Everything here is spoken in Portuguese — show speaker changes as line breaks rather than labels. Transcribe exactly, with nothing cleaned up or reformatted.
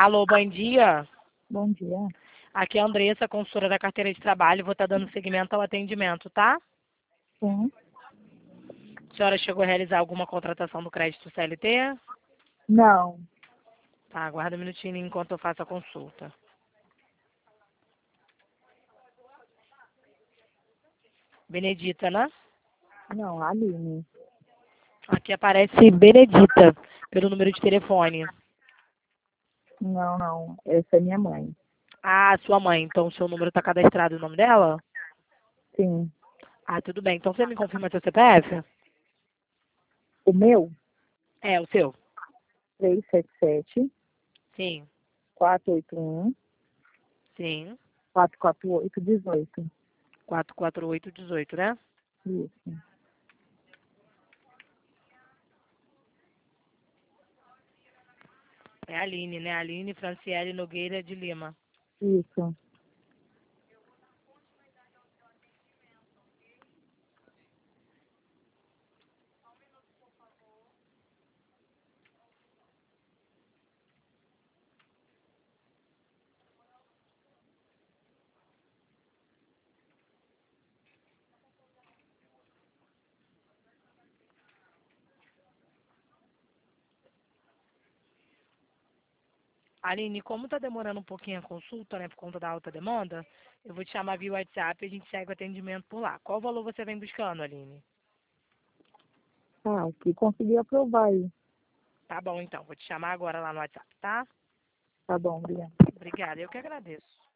Alô, bom dia.
Bom dia.
Aqui é a Andressa, consultora da carteira de trabalho. Vou estar dando seguimento ao atendimento, tá?
Sim.
A senhora chegou a realizar alguma contratação do crédito C L T?
Não.
Tá, aguarda um minutinho enquanto eu faço a consulta. Benedita, né?
Não, Aline.
Aqui aparece Benedita, pelo número de telefone.
Não, não. Essa é minha mãe.
Ah, sua mãe. Então, o seu número está cadastrado no nome dela?
Sim.
Ah, tudo bem. Então, você me confirma seu C P F?
O meu?
É, o seu?
três sete sete,
Sim.
quatro oito um,
Sim.
quatro quatro oito, um oito.
quatro quatro oito um oito, né?
Isso.
É a Aline, né? Aline Franciele Nogueira de Lima.
Isso.
Aline, como tá demorando um pouquinho a consulta, né, por conta da alta demanda, eu vou te chamar via WhatsApp e a gente segue o atendimento por lá. Qual valor você vem buscando, Aline?
Ah, o que consegui aprovar aí.
Tá bom, então. Vou te chamar agora lá no WhatsApp, tá?
Tá bom, obrigada.
Obrigada. Eu que agradeço.